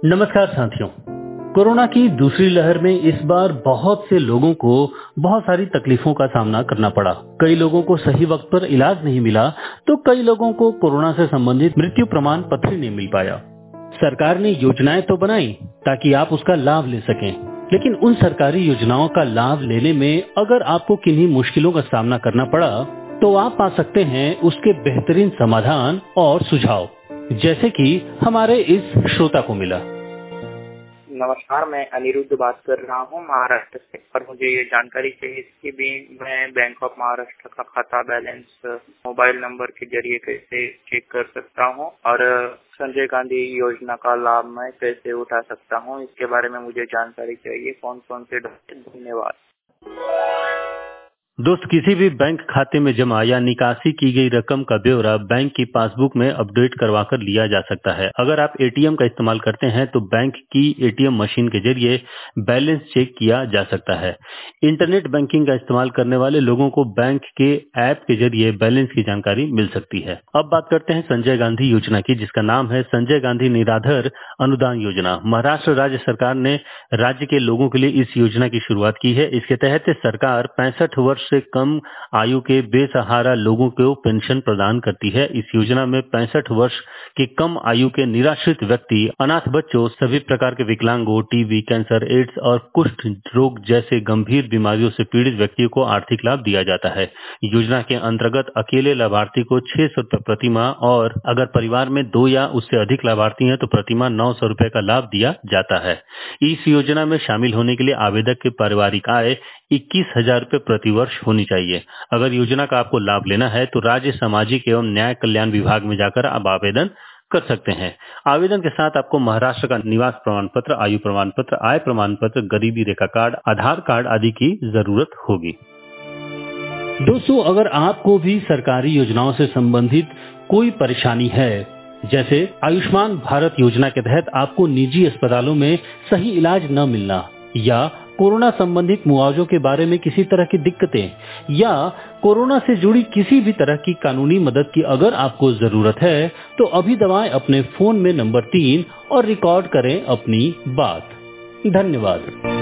नमस्कार साथियों। कोरोना की दूसरी लहर में इस बार बहुत से लोगों को बहुत सारी तकलीफों का सामना करना पड़ा। कई लोगों को सही वक्त पर इलाज नहीं मिला तो कई लोगों को कोरोना से संबंधित मृत्यु प्रमाण पत्र ही नहीं मिल पाया। सरकार ने योजनाएं तो बनाई ताकि आप उसका लाभ ले सकें, लेकिन उन सरकारी योजनाओं का लाभ लेने में अगर आपको किन्हीं मुश्किलों का सामना करना पड़ा तो आप पा सकते हैं उसके बेहतरीन समाधान और सुझाव, जैसे कि हमारे इस श्रोता को मिला। नमस्कार, मैं अनिरुद्ध बात कर रहा हूँ महाराष्ट्र से। और मुझे ये जानकारी चाहिए कि भी मैं बैंक ऑफ महाराष्ट्र का खाता बैलेंस मोबाइल नंबर के जरिए कैसे चेक कर सकता हूँ और संजय गांधी योजना का लाभ मैं कैसे उठा सकता हूँ, इसके बारे में मुझे जानकारी चाहिए। कौन कौन से डॉक्यूमेंट। धन्यवाद। दोस्त, किसी भी बैंक खाते में जमा या निकासी की गई रकम का ब्यौरा बैंक की पासबुक में अपडेट करवा कर लिया जा सकता है। अगर आप एटीएम का इस्तेमाल करते हैं तो बैंक की एटीएम मशीन के जरिए बैलेंस चेक किया जा सकता है। इंटरनेट बैंकिंग का इस्तेमाल करने वाले लोगों को बैंक के ऐप के जरिए बैलेंस की जानकारी मिल सकती है। अब बात करते हैं संजय गांधी योजना की, जिसका नाम है संजय गांधी निराधार अनुदान योजना। महाराष्ट्र राज्य सरकार ने राज्य के लोगों के लिए इस योजना की शुरुआत की है। इसके तहत सरकार 65 वर्ष से कम आयु के बेसहारा लोगों को पेंशन प्रदान करती है। इस योजना में 65 वर्ष की कम आयु के निराश्रित व्यक्ति, अनाथ बच्चों, सभी प्रकार के विकलांगों, टीबी, कैंसर, एड्स और कुष्ठ रोग जैसे गंभीर बीमारियों से पीड़ित व्यक्तियों को आर्थिक लाभ दिया जाता है। योजना के अंतर्गत अकेले लाभार्थी को 600 रुपए प्रति माह और अगर परिवार में 2 या उससे अधिक लाभार्थी हैं तो प्रति माह 900 रुपए का लाभ दिया जाता है। इस योजना में शामिल होने के लिए आवेदक की पारिवारिक आय 21,000 रुपए प्रति वर्ष होनी चाहिए। अगर योजना का आपको लाभ लेना है तो राज्य सामाजिक एवं न्याय कल्याण विभाग में जाकर आप आवेदन कर सकते हैं। आवेदन के साथ आपको महाराष्ट्र का निवास प्रमाण पत्र, आयु प्रमाण पत्र, आय प्रमाण पत्र, गरीबी रेखा कार्ड, आधार कार्ड आदि की जरूरत होगी। दोस्तों, अगर आपको भी सरकारी योजनाओं से संबंधित कोई परेशानी है, जैसे आयुष्मान भारत योजना के तहत आपको निजी अस्पतालों में सही इलाज न मिलना या कोरोना संबंधित मुआवजों के बारे में किसी तरह की दिक्कतें या कोरोना से जुड़ी किसी भी तरह की कानूनी मदद की अगर आपको जरूरत है तो अभी दबाएं अपने फोन में नंबर 3 और रिकॉर्ड करें अपनी बात। धन्यवाद।